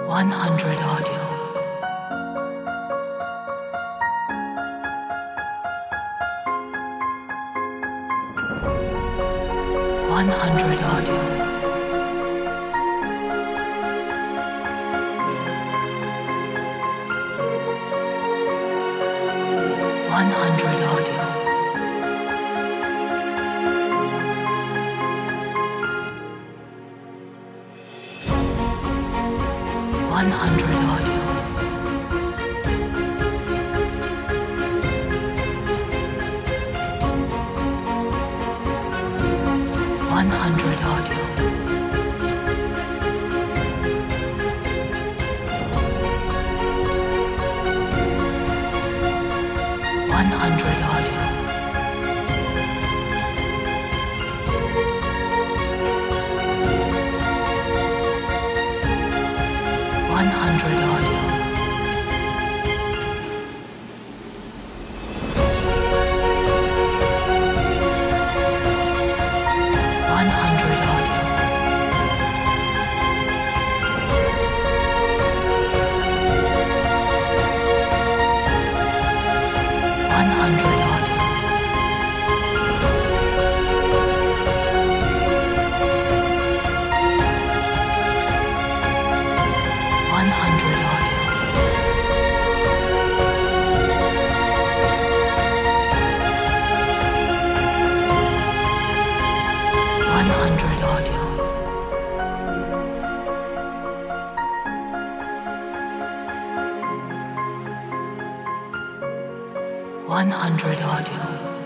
100 audio. 100 audio. 100 audio. 100 audio. 100 audio. 100 audio. 100 audio. 100 audio. 100 audio. 100 audio. 100 audio. 100 audio.